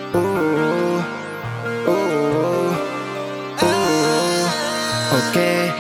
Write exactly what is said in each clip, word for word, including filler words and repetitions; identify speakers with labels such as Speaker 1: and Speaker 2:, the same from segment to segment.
Speaker 1: Ooh, ooh, ooh, окей.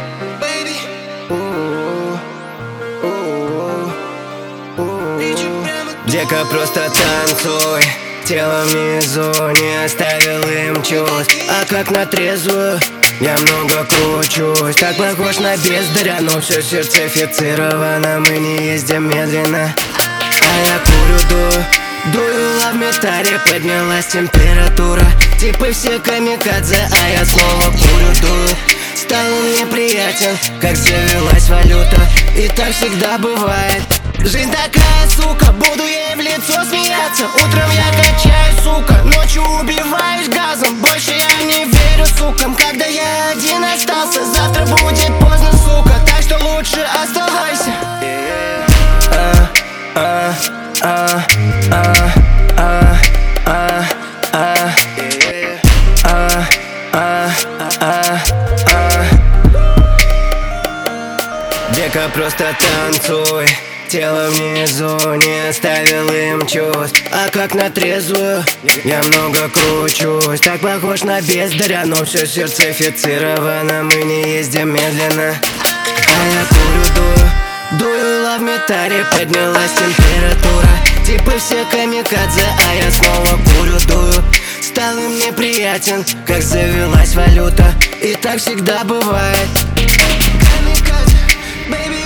Speaker 1: Ooh, ooh, ooh. Дека, просто танцуй, тело внизу, не оставил им чувств. А как на трезвую я много кручусь. Так похож на бездаря, но все сертифицировано. Мы не ездим медленно, а я курю, дую. Дую лав метаре, поднялась температура. Типы все камикадзе, а я снова курю, дую. Стал он мне приятен, как завелась валюта. И так всегда бывает. Жизнь такая, сука, буду ей в лицо смеяться. Утром я качаю, сука, ночью убиваюсь газом. Больше я не верю сукам, когда я один остался. Завтра будет поздно, сука, так что лучше оставайся. А, а, а, а, а, а, а, а, а, а, а. Дека, просто танцуй, тело внизу, не оставил им чувств. А как на трезвую я много кручусь. Так похож на бездаря, но все сертифицировано. Мы не ездим медленно, а я курю, дую. Дую лав метаре, поднялась температура. Типы все камикадзе, а я снова курю, дую. Стал им мне приятен, как завелась валюта. И так всегда бывает. Камикадзе, baby.